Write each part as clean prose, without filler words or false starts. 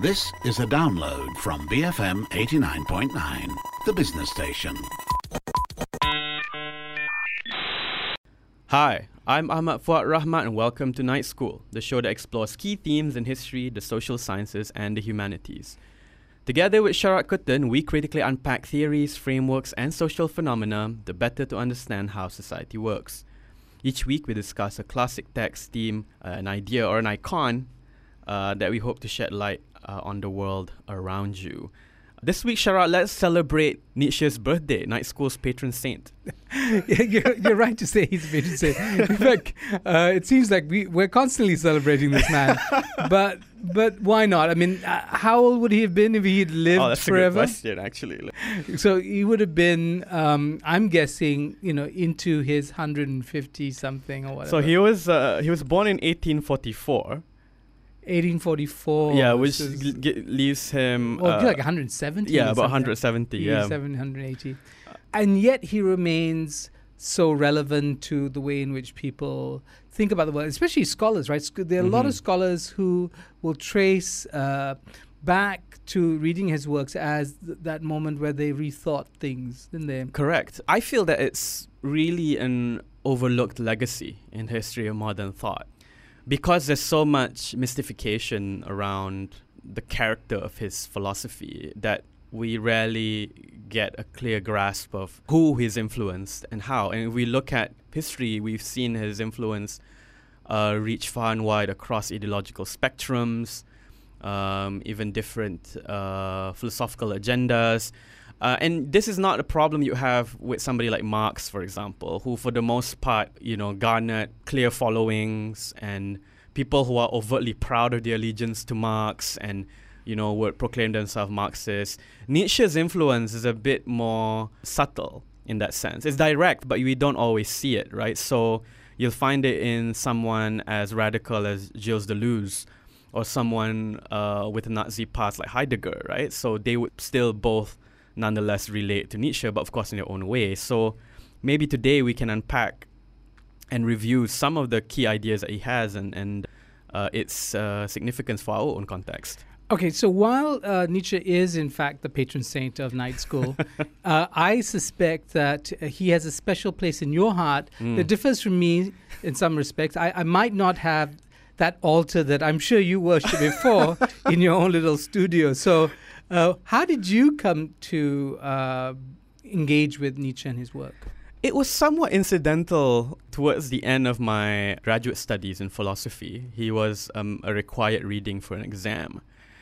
This is a download from BFM 89.9, the business station. Hi, I'm Ahmad Fuad Rahmat and welcome to Night School, the show that explores key themes in history, the social sciences and the humanities. Together with Sharat Kuttan, we critically unpack theories, frameworks and social phenomena, the better to understand how society works. Each week we discuss a classic text, theme, an idea or an icon that we hope to shed light on the world around you. This week, Sharat, let's celebrate Nietzsche's birthday, Night School's patron saint. You're right to say he's a patron saint. In fact, it seems like we're constantly celebrating this man. But why not? I mean, how old would he have been if he'd lived forever? Oh, that's a good question, actually. So he would have been, I'm guessing, into his 150-something or whatever. So he was born in 1844. 1844. Yeah, which leaves him... like 170. Yeah, about 170, yeah. 180. And yet he remains so relevant to the way in which people think about the world, especially scholars, right? There are a lot of scholars who will trace back to reading his works as that moment where they rethought things, didn't they? Correct. I feel that it's really an overlooked legacy in the history of modern thought. Because there's so much mystification around the character of his philosophy that we rarely get a clear grasp of who he's influenced and how. And if we look at history, we've seen his influence reach far and wide across ideological spectrums, even different philosophical agendas. And this is not a problem you have with somebody like Marx, for example, who for the most part, garnered clear followings and people who are overtly proud of their allegiance to Marx and, would proclaim themselves Marxists. Nietzsche's influence is a bit more subtle in that sense. It's direct, but we don't always see it, right? So you'll find it in someone as radical as Gilles Deleuze or someone with a Nazi past like Heidegger, right? So they would still both nonetheless relate to Nietzsche, but of course in their own way. So maybe today we can unpack and review some of the key ideas that he has and its significance for our own context. Okay, so while Nietzsche is in fact the patron saint of Night School, I suspect that he has a special place in your heart that differs from me in some respects. I might not have that altar that I'm sure you worshipped before in your own little studio. So how did you come to engage with Nietzsche and his work? It was somewhat incidental towards the end of my graduate studies in philosophy. He was a required reading for an exam.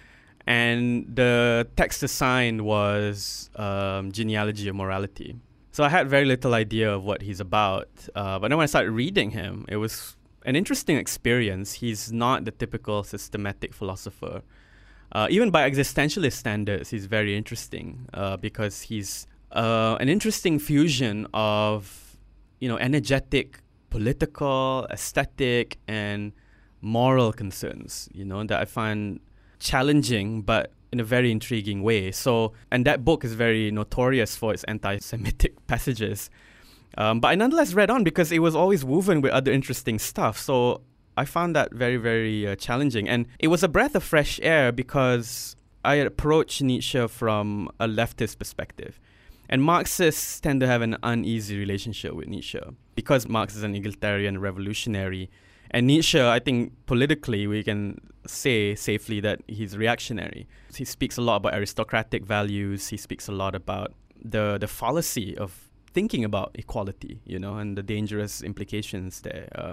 And the text assigned was Genealogy of Morality. So I had very little idea of what he's about. But then when I started reading him, it was an interesting experience. He's not the typical systematic philosopher. Even by existentialist standards, he's very interesting because he's an interesting fusion of, energetic, political, aesthetic, and moral concerns, that I find challenging, but in a very intriguing way. So, and that book is very notorious for its anti-Semitic passages. But I nonetheless read on because it was always woven with other interesting stuff. So I found that very, very challenging. And it was a breath of fresh air because I approached Nietzsche from a leftist perspective. And Marxists tend to have an uneasy relationship with Nietzsche because Marx is an egalitarian revolutionary. And Nietzsche, I think politically, we can say safely that he's reactionary. He speaks a lot about aristocratic values. He speaks a lot about the fallacy of thinking about equality, and the dangerous implications there.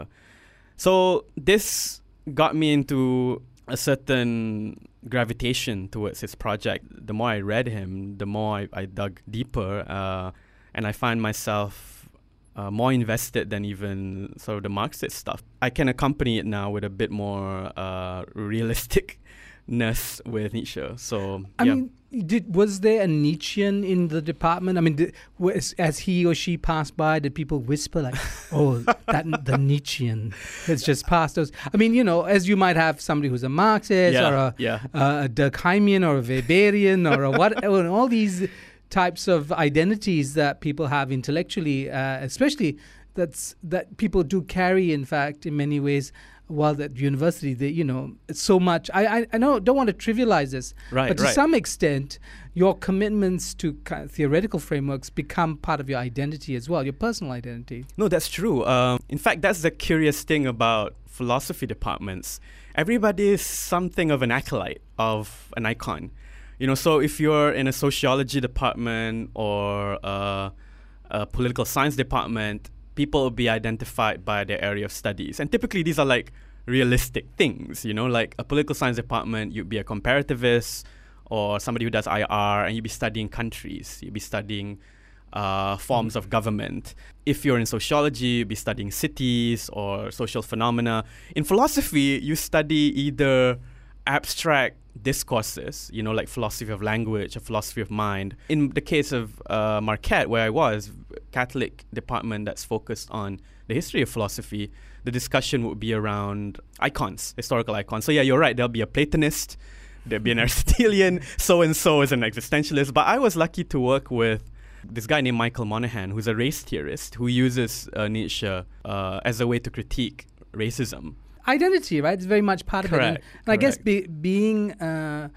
So this got me into a certain gravitation towards his project. The more I read him, the more I dug deeper, and I find myself more invested than even sort of the Marxist stuff. I can accompany it now with a bit more realisticness with Nietzsche. So, I mean, was there a Nietzschean in the department? I mean, as he or she passed by, did people whisper like, "Oh, the Nietzschean has just passed us"? I mean, as you might have somebody who's a Marxist or a Durkheimian or a Weberian or a what, all these types of identities that people have intellectually, especially that people do carry, in fact, in many ways, while at university, it's so much. I know, don't want to trivialize this, Right, but to right. some extent, your commitments to kind of theoretical frameworks become part of your identity as well, your personal identity. No, that's true. In fact, that's the curious thing about philosophy departments. Everybody is something of an acolyte, of an icon. So if you're in a sociology department or a political science department, people will be identified by their area of studies. And typically these are like realistic things, like a political science department, you'd be a comparativist or somebody who does IR, and you'd be studying countries, you'd be studying forms of government. If you're in sociology, you'd be studying cities or social phenomena. In philosophy, you study either abstract discourses, like philosophy of language or philosophy of mind. In the case of Marquette, where I was, Catholic department that's focused on the history of philosophy, the discussion would be around icons, historical icons. So yeah, you're right, there'll be a Platonist, there'll be an Aristotelian, so-and-so is an existentialist. But I was lucky to work with this guy named Michael Monaghan, who's a race theorist who uses Nietzsche as a way to critique racism. Identity, right? It's very much part of it. And I guess being an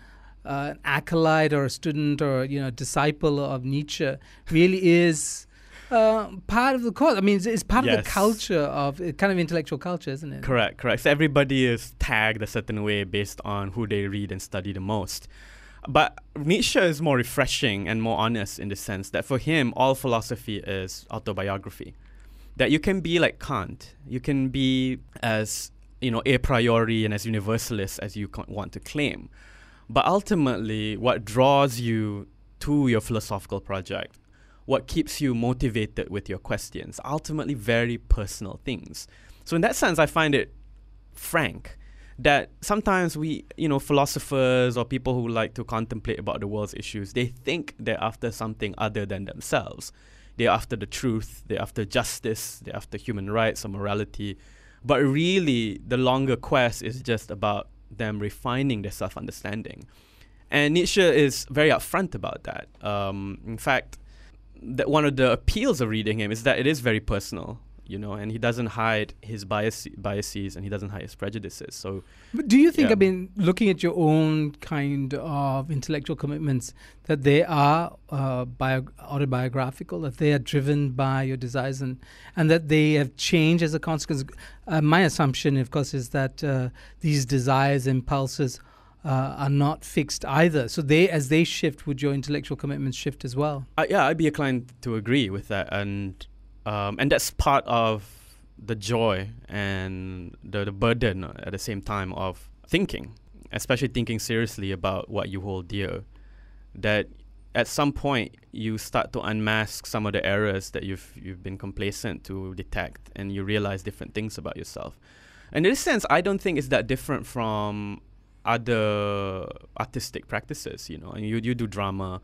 acolyte or a student or disciple of Nietzsche really is part of the course. I mean, it's part of the culture of kind of intellectual culture, isn't it? Correct. So everybody is tagged a certain way based on who they read and study the most. But Nietzsche is more refreshing and more honest in the sense that for him, all philosophy is autobiography. That you can be like Kant. You can be as a priori and as universalist as you want to claim. But ultimately, what draws you to your philosophical project, what keeps you motivated with your questions, ultimately very personal things. So in that sense, I find it frank that sometimes we, philosophers or people who like to contemplate about the world's issues, they think they're after something other than themselves. They're after the truth, they're after justice, they're after human rights or morality. But really, the longer quest is just about them refining their self-understanding. And Nietzsche is very upfront about that. In fact, that one of the appeals of reading him is that it is very personal, and he doesn't hide his biases and he doesn't hide his prejudices. So, but do you think, looking at your own kind of intellectual commitments, that they are autobiographical, that they are driven by your desires and that they have changed as a consequence? My assumption, of course, is that these desires, impulses are not fixed either. So as they shift, would your intellectual commitments shift as well? I'd be inclined to agree with that. And that's part of the joy and the burden at the same time of thinking, especially thinking seriously about what you hold dear. That at some point you start to unmask some of the errors that you've been complacent to detect, and you realize different things about yourself. And in this sense, I don't think it's that different from other artistic practices. And you do drama,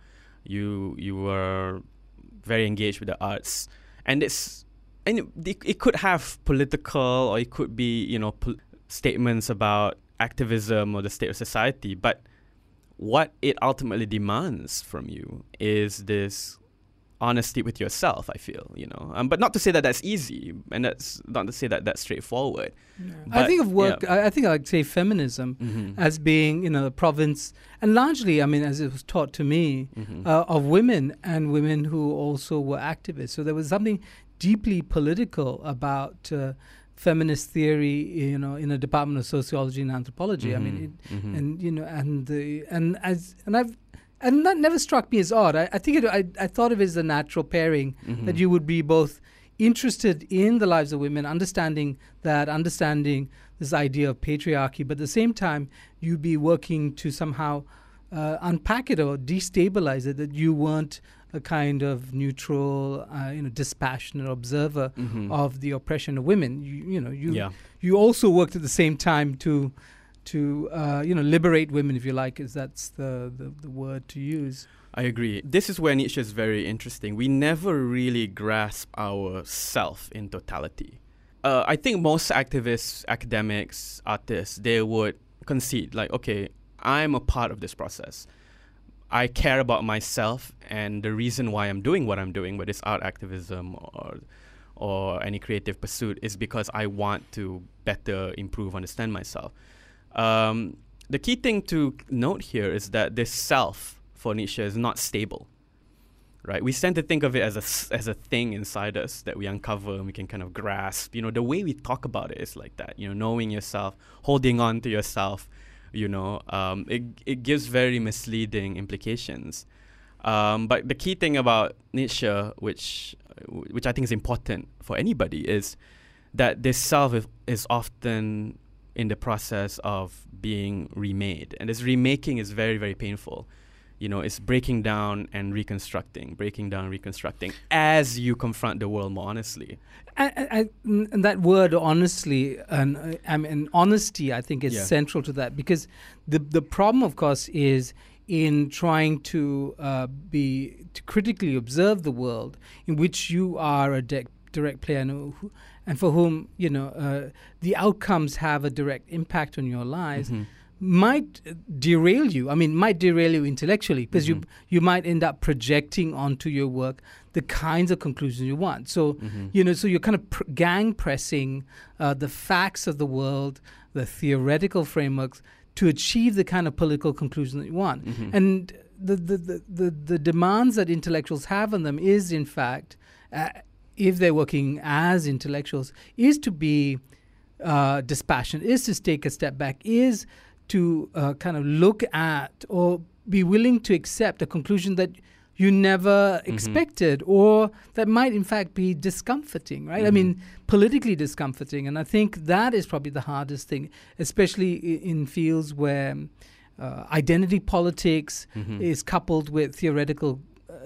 you are very engaged with the arts. And it could have political, or it could be, statements about activism or the state of society. But what it ultimately demands from you is this honesty with yourself, I feel, But not to say that that's easy, and that's not to say that that's straightforward. No. I think of work, I think I'd say feminism as being, the province, and largely, as it was taught to me, of women and women who also were activists. So there was something deeply political about feminist theory, in a department of sociology and anthropology. And that never struck me as odd. I think I thought of it as a natural pairing, that you would be both interested in the lives of women, understanding this idea of patriarchy, but at the same time, you'd be working to somehow unpack it or destabilize it, that you weren't a kind of neutral, dispassionate observer of the oppression of women. You also worked at the same time to liberate women, if you like, is that's the word to use. I agree. This is where Nietzsche is very interesting. We never really grasp our self in totality. I think most activists, academics, artists, they would concede, like, okay, I'm a part of this process. I care about myself and the reason why I'm doing what I'm doing, whether it's art activism or any creative pursuit is because I want to better improve, understand myself. The key thing to note here is that this self for Nietzsche is not stable, right? We tend to think of it as a thing inside us that we uncover and we can kind of grasp. The way we talk about it is like that. Knowing yourself, holding on to yourself. It gives very misleading implications. But the key thing about Nietzsche, which I think is important for anybody, is that this self is often in the process of being remade. And this remaking is very, very painful. It's breaking down and reconstructing as you confront the world more honestly. And that word honestly, and honesty, I think is central to that, because the problem, of course, is in trying to critically observe the world in which you are a direct player and for whom the outcomes have a direct impact on your lives. Mm-hmm. Might derail you. Might derail you intellectually, because you might end up projecting onto your work the kinds of conclusions you want. So, so you're kind of gang pressing the facts of the world, the theoretical frameworks, to achieve the kind of political conclusion that you want. Mm-hmm. And the demands that intellectuals have on them is, in fact, if they're working as intellectuals, is to be dispassionate, is to take a step back, is to kind of look at or be willing to accept a conclusion that you never expected, or that might in fact be discomforting, right? Politically discomforting. And I think that is probably the hardest thing, especially in fields where identity politics is coupled with theoretical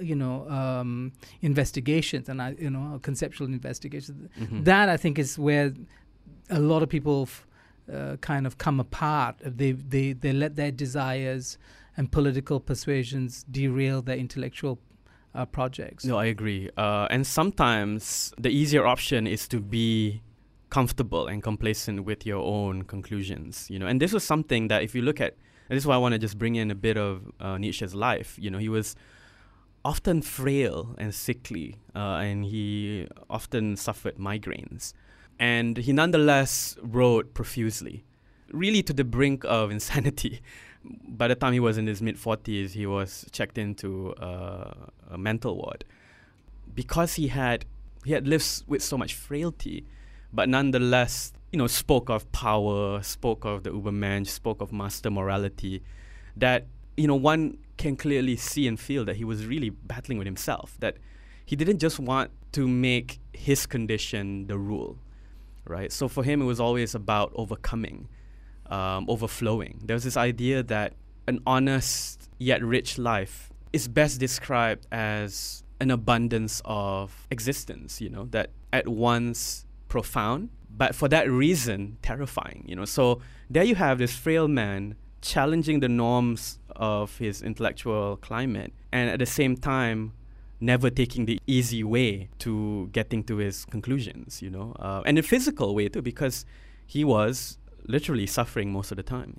investigations and conceptual investigations. That, I think, is where a lot of people kind of come apart. They let their desires and political persuasions derail their intellectual projects. No, I agree. And sometimes the easier option is to be comfortable and complacent with your own conclusions. And this was something that, if you look at, and this is why I want to just bring in a bit of Nietzsche's life. He was often frail and sickly, and he often suffered migraines. And he nonetheless wrote profusely, really to the brink of insanity. By the time he was in his mid-40s, he was checked into a mental ward because he had lived with so much frailty, but nonetheless, spoke of power, spoke of the Übermensch, spoke of master morality, that, one can clearly see and feel that he was really battling with himself, that he didn't just want to make his condition the rule. Right, so for him, it was always about overcoming, overflowing. There was this idea that an honest yet rich life is best described as an abundance of existence, that at once profound, but for that reason, terrifying, So there you have this frail man challenging the norms of his intellectual climate, and at the same time, never taking the easy way to getting to his conclusions, and a physical way too, because he was literally suffering most of the time.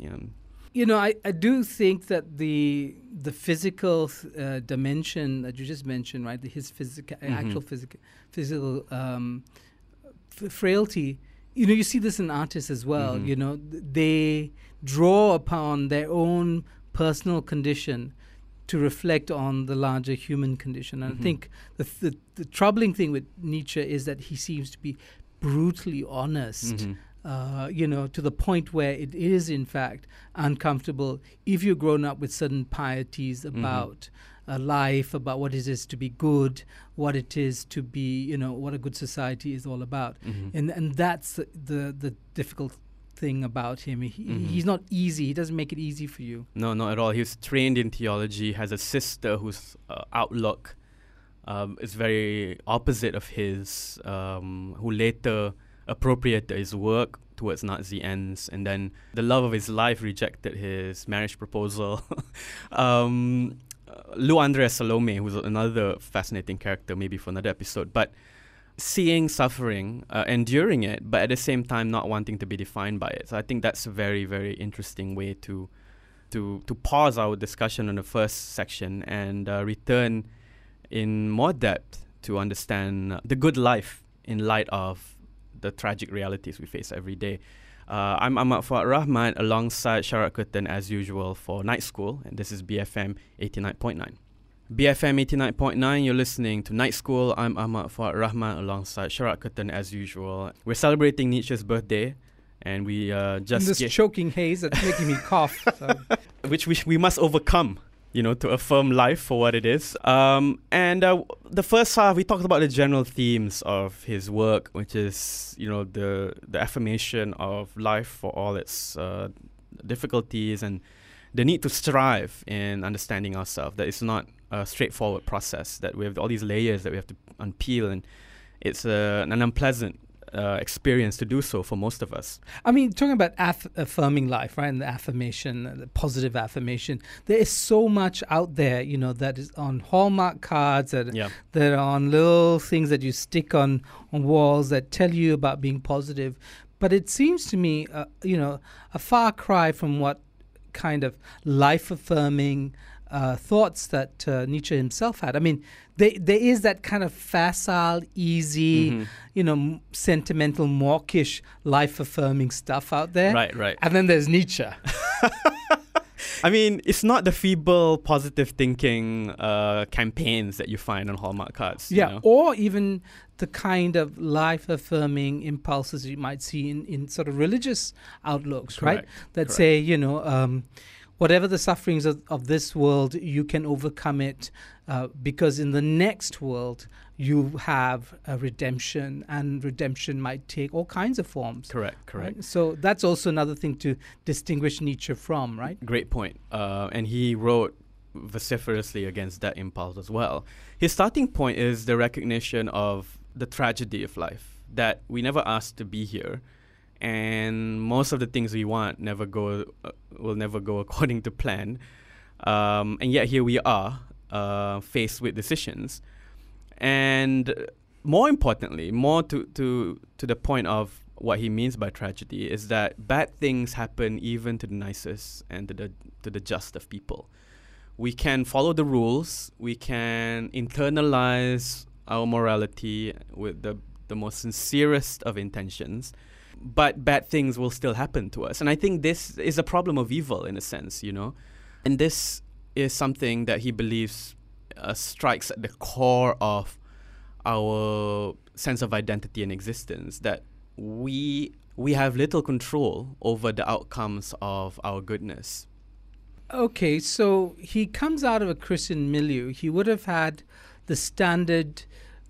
I do think that the physical dimension that you just mentioned, right, his actual physical frailty. You see this in artists as well. They draw upon their own personal condition to reflect on the larger human condition. And I think the troubling thing with Nietzsche is that he seems to be brutally honest, to the point where it is, in fact, uncomfortable if you've grown up with certain pieties about life, about what it is to be good, what it is to be, what a good society is all about. And that's the difficult thing about him. He's not easy. He doesn't make it easy for you. No, not at all. He was trained in theology, has a sister whose outlook is very opposite of his, who later appropriated his work towards Nazi ends, and then the love of his life rejected his marriage proposal. Lou Andreas Salome, who's another fascinating character, maybe for another episode, but seeing suffering, enduring it, but at the same time not wanting to be defined by it. So I think that's a very, very interesting way to pause our discussion on the first section and return in more depth to understand the good life in light of the tragic realities we face every day. I'm Ahmad Fuad Rahman alongside Sharat Kutan as usual for Night School, and this is BFM 89.9. BFM 89.9, you're listening to Night School. I'm Ahmad Fuad Rahman alongside Sharat Kutan as usual. We're celebrating Nietzsche's birthday, and we just... In this choking haze that's making me cough. So. Which we must overcome, to affirm life for what it is. The first half, we talked about the general themes of his work, which is, the affirmation of life for all its difficulties and the need to strive in understanding ourselves, that it's not a straightforward process, that we have all these layers that we have to unpeel, and it's an unpleasant experience to do so for most of us. I mean, talking about affirming life, right, and the affirmation, the positive affirmation, there is so much out there, that is on Hallmark cards, that are on little things that you stick on walls that tell you about being positive. But it seems to me, a far cry from what kind of life-affirming thoughts that Nietzsche himself had. I mean, there is that kind of facile, easy, sentimental, mawkish, life-affirming stuff out there. Right. And then there's Nietzsche. I mean, it's not the feeble, positive thinking campaigns that you find on Hallmark cards. Or even the kind of life-affirming impulses you might see in sort of religious outlooks, Correct. right? That say, whatever the sufferings of this world, you can overcome it because in the next world you have a redemption, and redemption might take all kinds of forms. Correct. Right? So that's also another thing to distinguish Nietzsche from, right? Great point. And he wrote vociferously against that impulse as well. His starting point is the recognition of the tragedy of life, that we never asked to be here, and most of the things we want will never go according to plan, and yet here we are, faced with decisions. And more importantly, more to the point of what he means by tragedy, is that bad things happen even to the nicest and to the just of people. We can follow the rules, we can internalize our morality with the most sincerest of intentions, but bad things will still happen to us. And I think this is a problem of evil in a sense, And this is something that he believes strikes at the core of our sense of identity and existence, that we have little control over the outcomes of our goodness. Okay, so he comes out of a Christian milieu. He would have had the standard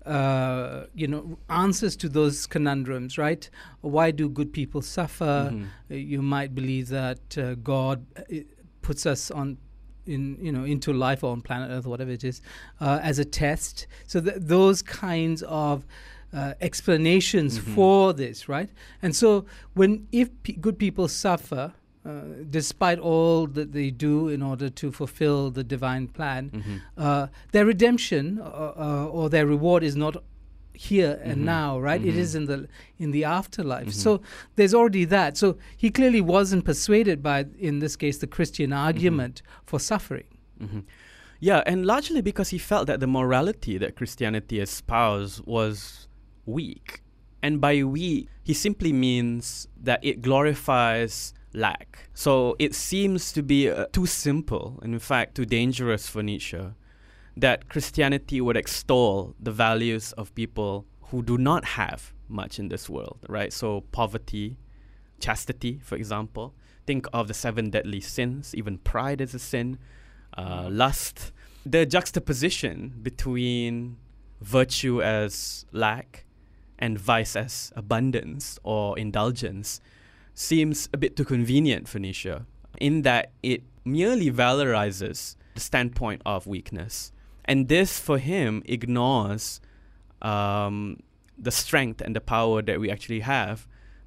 answers to those conundrums, right? Why do good people suffer? Mm-hmm. You might believe that God puts us into life or on planet Earth, whatever it is, as a test. So those kinds of explanations for this, right? And so if good people suffer, despite all that they do in order to fulfill the divine plan, their redemption or their reward is not here and now, right? It is in the afterlife. So there's already that. So he clearly wasn't persuaded by, in this case, the Christian argument for suffering. Yeah, and largely because he felt that the morality that Christianity espoused was weak. And by weak, he simply means that it glorifies lack. So it seems to be too simple, and in fact too dangerous for Nietzsche, that Christianity would extol the values of people who do not have much in this world, right? So poverty, chastity, for example. Think of the 7 deadly sins. Even pride is a sin. Lust. The juxtaposition between virtue as lack and vice as abundance or indulgence seems a bit too convenient for Nietzsche, in that it merely valorizes the standpoint of weakness. And this, for him, ignores the strength and the power that we actually have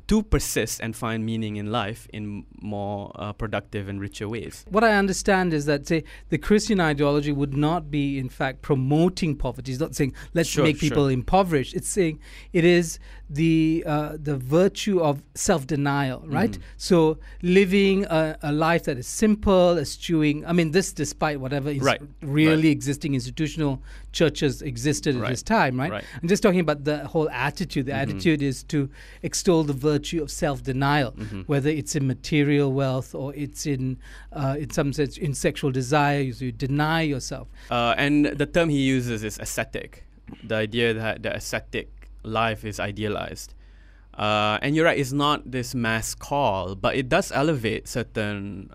to persist and find meaning in life in more productive and richer ways. What I understand is that, say, the Christian ideology would not be, in fact, promoting poverty. It's not saying let's make people impoverished. It's saying it is the virtue of self-denial, right? So living a life that is simple, eschewing. I mean, this despite whatever really existing institutional churches existed at this time, right? I'm just talking about the whole attitude. The attitude is to extol the virtue of self-denial, whether it's in material wealth or it's in some sense in sexual desire. You deny yourself. And the term he uses is ascetic. The idea that the ascetic life is idealized. And you're right, it's not this mass call, but it does elevate certain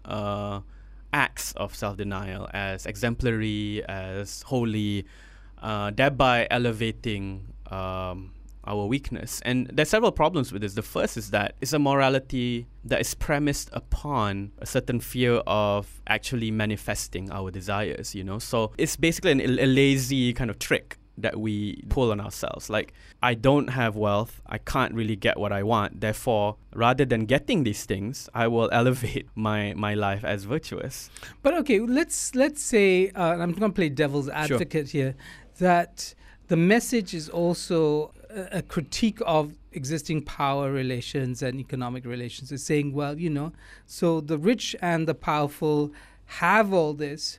acts of self-denial as exemplary, as holy, thereby elevating our weakness. And there's several problems with this. The first is that it's a morality that is premised upon a certain fear of actually manifesting our desires, you know? So it's basically a lazy kind of trick that we pull on ourselves. Like, I don't have wealth, I can't really get what I want, therefore, rather than getting these things, I will elevate my life as virtuous. But okay, let's say, I'm going to play devil's advocate here, that the message is also a critique of existing power relations and economic relations. It's saying, well, you know, so the rich and the powerful have all this.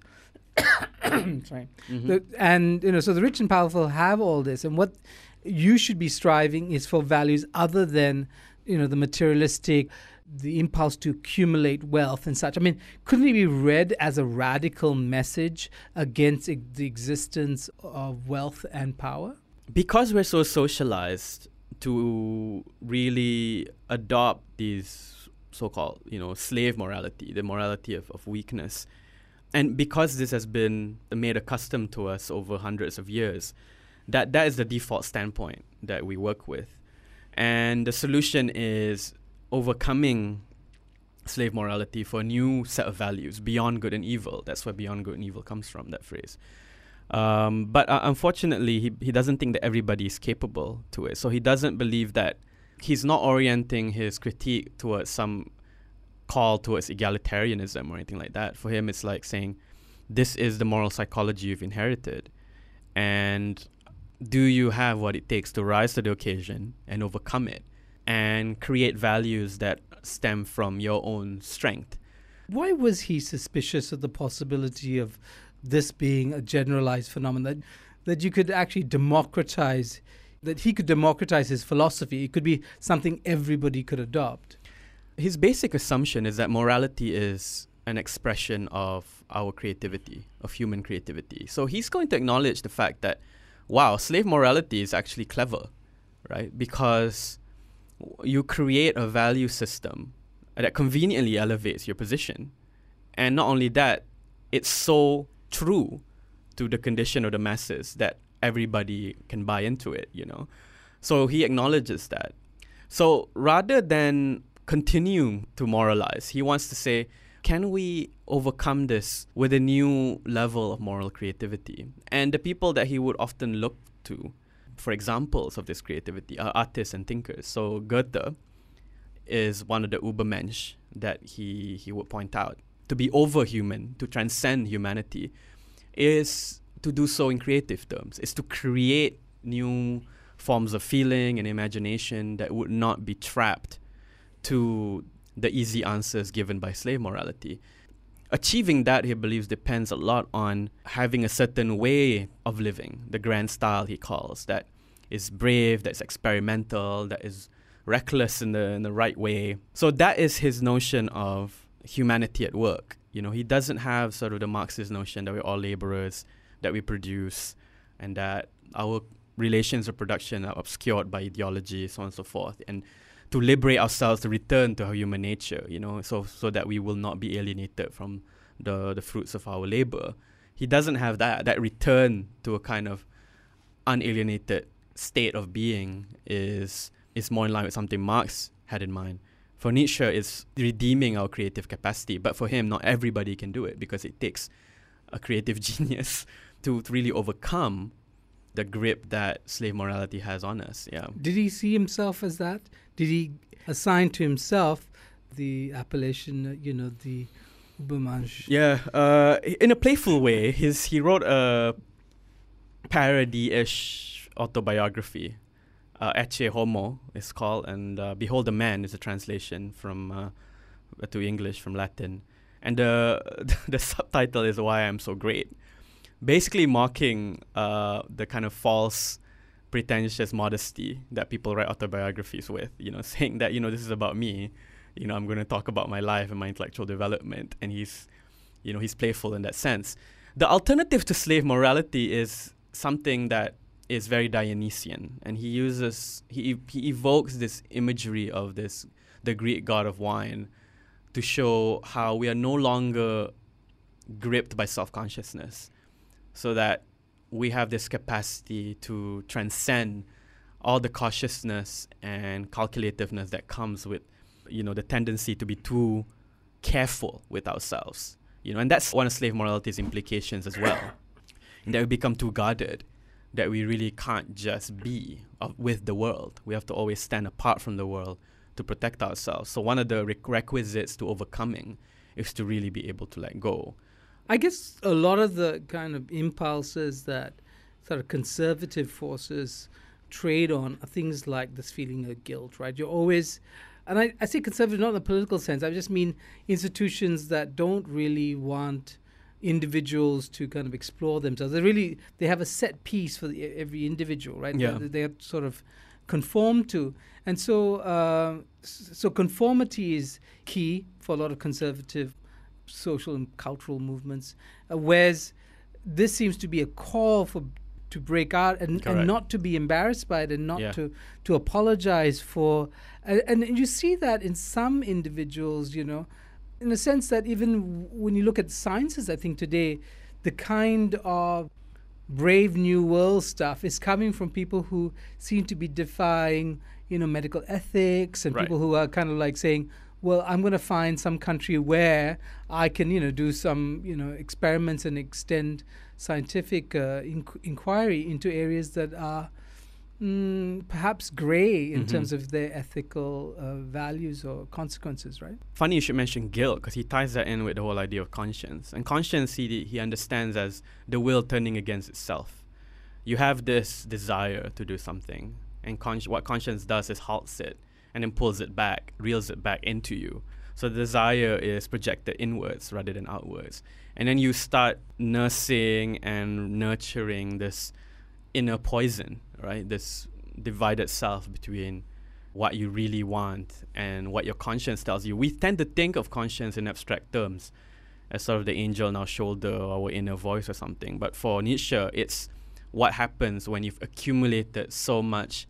Sorry. And, you know, so the rich and powerful have all this, and what you should be striving is for values other than, you know, the materialistic, the impulse to accumulate wealth and such. I mean, couldn't it be read as a radical message against the existence of wealth and power? Because we're so socialized to really adopt these so-called, you know, slave morality, the morality of weakness, and because this has been made accustomed to us over hundreds of years, that is the default standpoint that we work with. And the solution is overcoming slave morality for a new set of values, beyond good and evil. That's where beyond good and evil comes from, that phrase. But unfortunately, he doesn't think that everybody is capable to it. So he doesn't believe that he's not orienting his critique towards some call towards egalitarianism or anything like that. For him, it's like saying, this is the moral psychology you've inherited. And do you have what it takes to rise to the occasion and overcome it and create values that stem from your own strength? Why was he suspicious of the possibility of this being a generalized phenomenon, that you could actually democratize, that he could democratize his philosophy? It could be something everybody could adopt. His basic assumption is that morality is an expression of our creativity, of human creativity. So he's going to acknowledge the fact that, wow, slave morality is actually clever, right? Because you create a value system that conveniently elevates your position. And not only that, it's so true to the condition of the masses that everybody can buy into it, you know? So he acknowledges that. So rather than continue to moralize, he wants to say, can we overcome this with a new level of moral creativity? And the people that he would often look to for examples of this creativity are artists and thinkers. So Goethe is one of the Übermensch that he would point out. To be overhuman, to transcend humanity, is to do so in creative terms. It's to create new forms of feeling and imagination that would not be trapped to the easy answers given by slave morality. Achieving that, he believes, depends a lot on having a certain way of living, the grand style he calls, that is brave, that's experimental, that is reckless in the right way. So that is his notion of humanity at work. You know, he doesn't have sort of the Marxist notion that we're all laborers, that we produce, and that our relations of production are obscured by ideology, so on and so forth, and to liberate ourselves, to return to our human nature, you know, so that we will not be alienated from the fruits of our labor. He doesn't have that return to a kind of unalienated state of being is more in line with something Marx had in mind. For Nietzsche, it's redeeming our creative capacity, but for him, not everybody can do it because it takes a creative genius to really overcome the grip that slave morality has on us. Yeah. Did he see himself as that? Did he assign to himself the appellation, the Ubermensch? Yeah, in a playful way, he wrote a parody-ish autobiography. Ecce Homo is called, and Behold the Man is a translation from to English from Latin. And the subtitle is Why I'm So Great. Basically mocking the kind of false, pretentious modesty that people write autobiographies with, saying that, this is about me. I'm going to talk about my life and my intellectual development. And he's playful in that sense. The alternative to slave morality is something that is very Dionysian. And he evokes this imagery of the Greek god of wine to show how we are no longer gripped by self-consciousness, so that we have this capacity to transcend all the cautiousness and calculativeness that comes with, the tendency to be too careful with ourselves. And that's one of slave morality's implications as well, that we become too guarded, that we really can't just be with the world. We have to always stand apart from the world to protect ourselves. So one of the requisites to overcoming is to really be able to let go. I guess a lot of the kind of impulses that sort of conservative forces trade on are things like this feeling of guilt, right? You're always, and I say conservative not in the political sense, I just mean institutions that don't really want individuals to kind of explore themselves. They have a set piece for every individual, right? Yeah. They're sort of conform to. And so conformity is key for a lot of conservative social and cultural movements, whereas this seems to be a call to break out and not to be embarrassed by it and not to apologize for. And you see that in some individuals, in the sense that even when you look at sciences, I think today, the kind of brave new world stuff is coming from people who seem to be defying, medical ethics, and people who are kind of like saying, well, I'm going to find some country where I can, do some, experiments and extend scientific inquiry into areas that are perhaps gray in terms of their ethical values or consequences, right? Funny you should mention guilt, because he ties that in with the whole idea of conscience. And conscience he understands as the will turning against itself. You have this desire to do something, and what conscience does is halts it and then pulls it back, reels it back into you. So the desire is projected inwards rather than outwards. And then you start nursing and nurturing this inner poison, right? This divided self between what you really want and what your conscience tells you. We tend to think of conscience in abstract terms as sort of the angel on our shoulder or our inner voice or something. But for Nietzsche, it's what happens when you've accumulated so much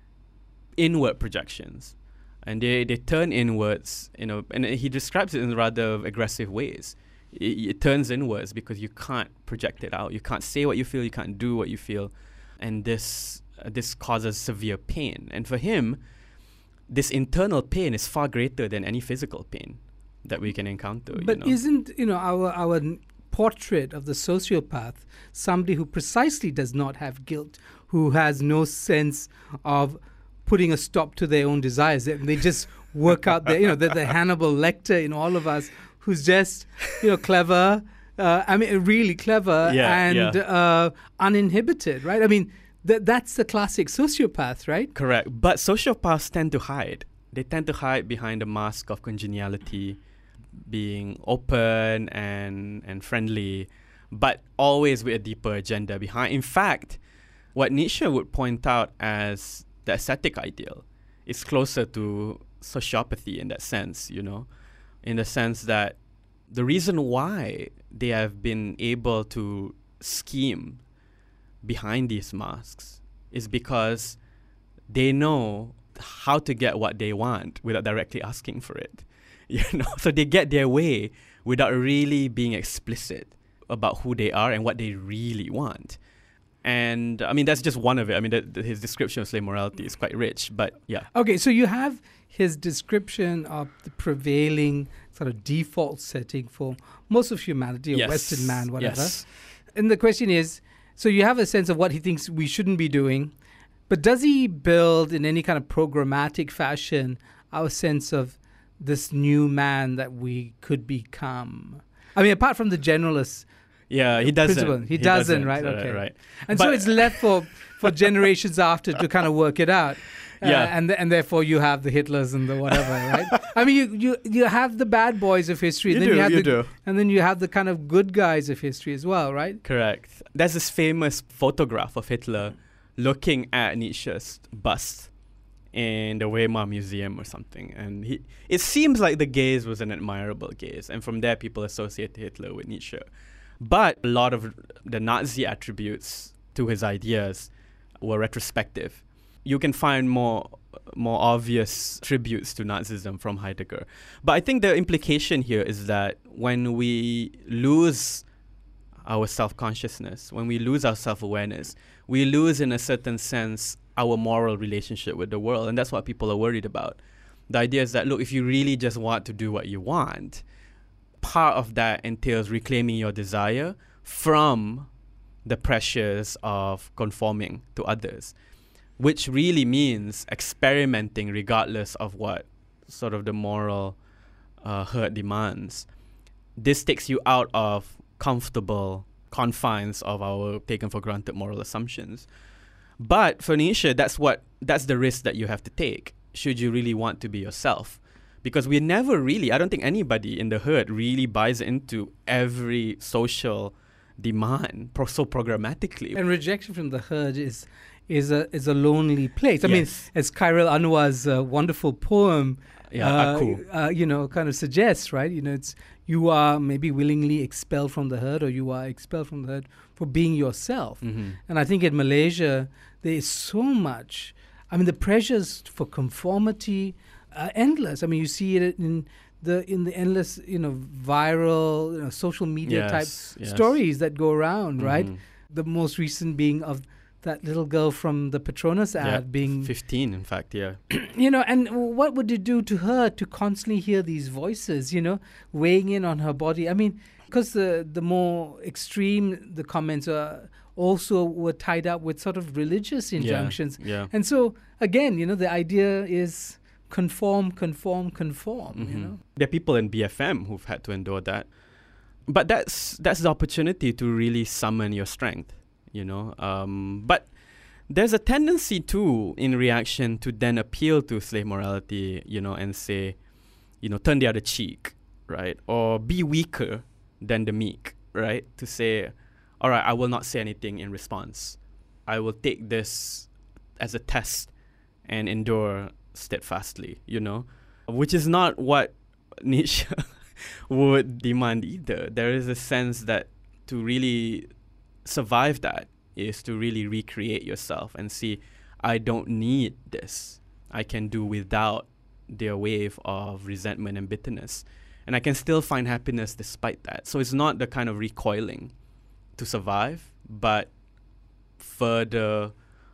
inward projections. And they turn inwards, and he describes it in rather aggressive ways. It turns inwards because you can't project it out. You can't say what you feel, you can't do what you feel. And this causes severe pain. And for him, this internal pain is far greater than any physical pain that we can encounter. But isn't, our portrait of the sociopath somebody who precisely does not have guilt, who has no sense of putting a stop to their own desires? They just work out the Hannibal Lecter in all of us, who's just, clever, really clever and uninhibited, right? I mean, that's the classic sociopath, right? Correct. But sociopaths tend to hide. They tend to hide behind the mask of congeniality, being open and friendly, but always with a deeper agenda behind. In fact, what Nietzsche would point out as the ascetic ideal is closer to sociopathy in that sense, in the sense that the reason why they have been able to scheme behind these masks is because they know how to get what they want without directly asking for it. So they get their way without really being explicit about who they are and what they really want. And I mean, that's just one of it. I mean, his description of slave morality is quite rich, but yeah. Okay, so you have his description of the prevailing sort of default setting for most of humanity, or Western man, whatever. Yes. And the question is, So you have a sense of what he thinks we shouldn't be doing. But does he build in any kind of programmatic fashion our sense of this new man that we could become? I mean, apart from the generalist Yeah, he doesn't. principle. He doesn't, right? Okay. Right. And But- so it's left for generations after to kind of work it out. Yeah. And therefore you have the Hitlers and the whatever, right? I mean, you have the bad boys of history. You then do, have you the, do. And then you have the kind of good guys of history as well, right? Correct. There's this famous photograph of Hitler looking at Nietzsche's bust in the Weimar Museum or something. And it seems like the gaze was an admirable gaze. And from there, people associate Hitler with Nietzsche. But a lot of the Nazi attributes to his ideas were retrospective. You can find more obvious tributes to Nazism from Heidegger. But I think the implication here is that when we lose our self-consciousness, when we lose our self-awareness, we lose, in a certain sense, our moral relationship with the world. And that's what people are worried about. The idea is that, look, if you really just want to do what you want, part of that entails reclaiming your desire from the pressures of conforming to others, which really means experimenting regardless of what sort of the moral herd demands. This takes you out of comfortable confines of our taken for granted moral assumptions. But for Nietzsche, that's the risk that you have to take should you really want to be yourself. Because we never really, I don't think anybody in the herd really buys into every social demand so programmatically. And rejection from the herd is a lonely place. I mean, Yes. as Khairil Anwar's wonderful poem, Aku. Kind of suggests, right? It's you are maybe willingly expelled from the herd, or you are expelled from the herd for being yourself. Mm-hmm. And I think in Malaysia there is so much. I mean, the pressures for conformity are endless. I mean, you see it in the endless, viral, social media type stories that go around, right? The most recent being of that little girl from the Petronas ad being 15, in fact, yeah. And what would it do to her to constantly hear these voices, weighing in on her body? I mean, because the more extreme the comments also were tied up with sort of religious injunctions. Yeah. And so, again, the idea is conform. There are people in BFM who've had to endure that. But that's the opportunity to really summon your strength, But there's a tendency too, in reaction, to then appeal to slave morality, and say, turn the other cheek, right? Or be weaker than the meek, right? To say, all right, I will not say anything in response. I will take this as a test and endure steadfastly, which is not what Nietzsche would demand either. There is a sense that to really survive that is to really recreate yourself and see, I don't need this. I can do without their wave of resentment and bitterness. And I can still find happiness despite that. So it's not the kind of recoiling to survive, but further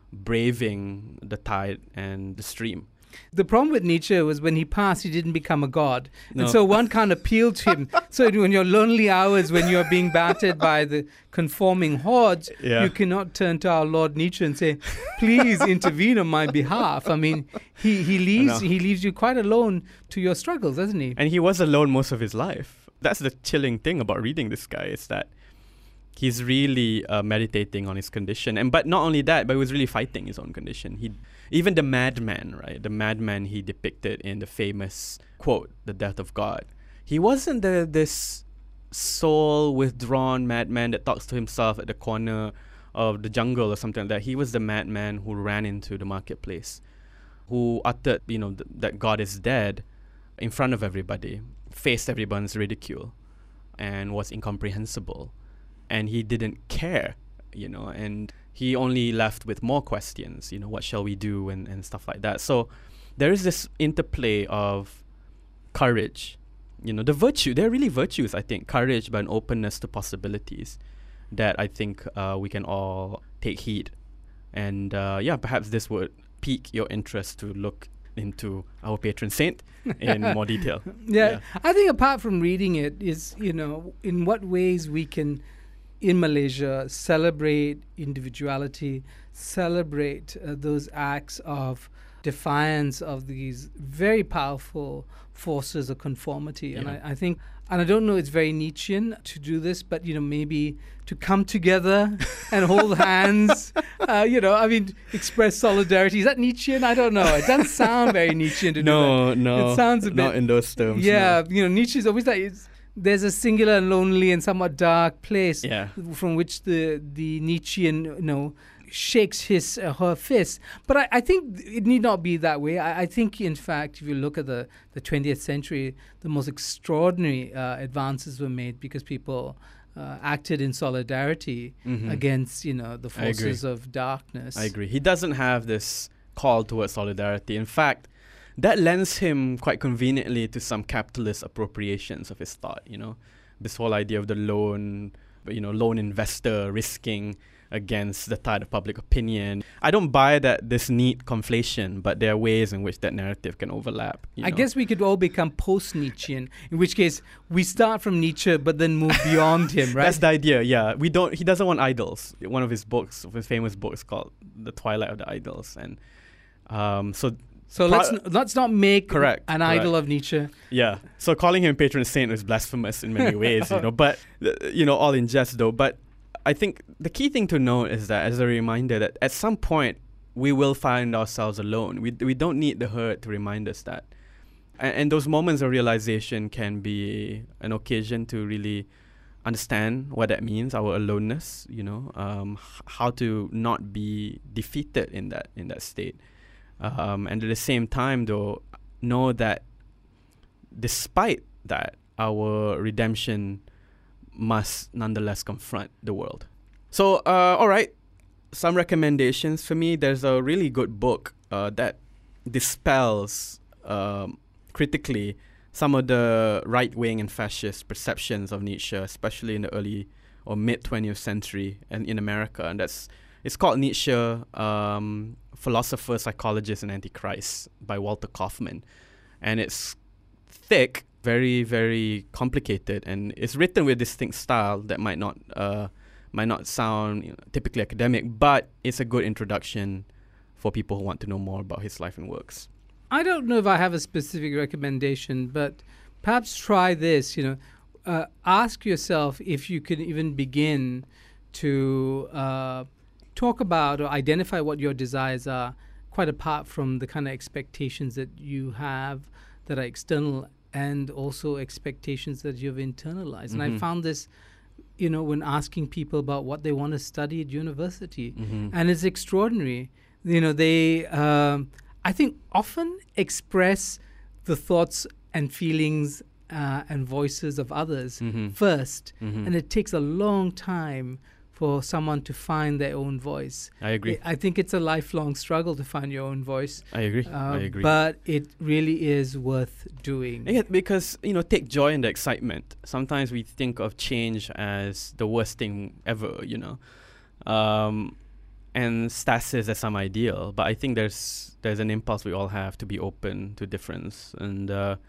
braving the tide and the stream. The problem with Nietzsche was when he passed, he didn't become a god. No. And so one can't appeal to him. So in your lonely hours when you're being battered by the conforming hordes, you cannot turn to our Lord Nietzsche and say, please intervene on my behalf. I mean, he leaves you quite alone to your struggles, doesn't he? And he was alone most of his life. That's the chilling thing about reading this guy, is that he's really meditating on his condition. But not only that, but he was really fighting his own condition. Even the madman, right? The madman he depicted in the famous quote, "The Death of God." He wasn't this soul withdrawn madman that talks to himself at the corner of the jungle or something like that. He was the madman who ran into the marketplace, who uttered, that God is dead in front of everybody, faced everyone's ridicule, and was incomprehensible. And he didn't care, and he only left with more questions, what shall we do and stuff like that. So there is this interplay of courage, the virtue. There are really virtues, I think, courage, but an openness to possibilities that I think we can all take heed. And perhaps this would pique your interest to look into our patron saint in more detail. Yeah, I think apart from reading it is, in what ways we can in Malaysia celebrate individuality, celebrate those acts of defiance of these very powerful forces of conformity. And I think, and I don't know, it's very Nietzschean to do this, but, maybe to come together and hold hands, express solidarity. Is that Nietzschean? I don't know. It doesn't sound very Nietzschean to do that. No. It sounds a bit... Not in those terms. Yeah, Nietzsche's always like... There's a singular and lonely and somewhat dark place from which the Nietzschean, shakes his her fist. But I think it need not be that way. I think, in fact, if you look at the 20th century, the most extraordinary advances were made because people acted in solidarity against, the forces of darkness. I agree. He doesn't have this call towards solidarity. In fact, that lends him quite conveniently to some capitalist appropriations of his thought, This whole idea of the lone investor risking against the tide of public opinion. I don't buy this neat conflation, but there are ways in which that narrative can overlap. I guess we could all become post-Nietzschean, in which case we start from Nietzsche but then move beyond him, right? That's the idea, yeah. He doesn't want idols. One of his famous books called The Twilight of the Idols. And So let's not make an idol of Nietzsche. Yeah. So calling him patron saint is blasphemous in many ways, But all in jest though. But I think the key thing to note is that, as a reminder, that at some point we will find ourselves alone. We don't need the herd to remind us that. And those moments of realization can be an occasion to really understand what that means, our aloneness. How to not be defeated in that state. And at the same time, though, know that despite that, our redemption must nonetheless confront the world. So, all right, some recommendations for me. There's a really good book that dispels critically some of the right-wing and fascist perceptions of Nietzsche, especially in the early or mid-20th century and in America. And it's called Nietzsche, Philosopher, Psychologist, and Antichrist by Walter Kaufman. And it's thick, very, very complicated, and it's written with a distinct style that might not sound typically academic, but it's a good introduction for people who want to know more about his life and works. I don't know if I have a specific recommendation, but perhaps try this. Ask yourself if you can even begin to talk about or identify what your desires are, quite apart from the kind of expectations that you have that are external, and also expectations that you've internalized. And I found this, when asking people about what they want to study at university. And it's extraordinary. They, I think, often express the thoughts and feelings and voices of others first. And it takes a long time for someone to find their own voice. I agree. I think it's a lifelong struggle to find your own voice. I agree. But it really is worth doing. Yeah, because, take joy in the excitement. Sometimes we think of change as the worst thing ever, and stasis as some ideal. But I think there's an impulse we all have to be open to difference and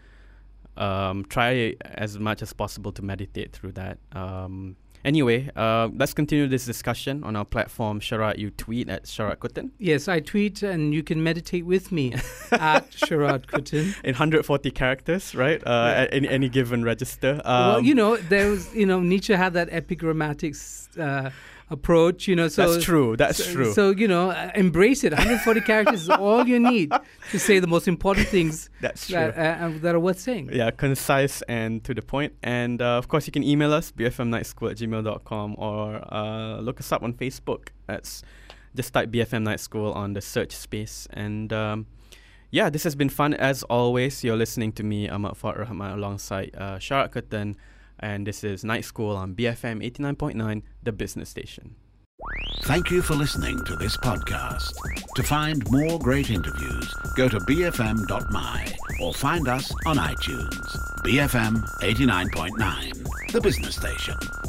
try as much as possible to meditate through that. Anyway, let's continue this discussion on our platform. Sharad, you tweet at Sharad Kuttan. Yes, I tweet, and you can meditate with me at Sharad Kuttan. In 140 characters, right? At any given register. There was, Nietzsche had that epigrammatic approach, So that's true. So embrace it. 140 characters is all you need to say the most important things. That's true. That are worth saying. Yeah, concise and to the point. And of course, you can email us bfmnightschool@gmail.com or look us up on Facebook. Just type BFM Night School on the search space. And this has been fun as always. You're listening to me, Ahmad Fuad Rahman, alongside Sharad Kuttan. And this is Night School on BFM 89.9, the business station. Thank you for listening to this podcast. To find more great interviews, go to bfm.my or find us on iTunes. BFM 89.9, the business station.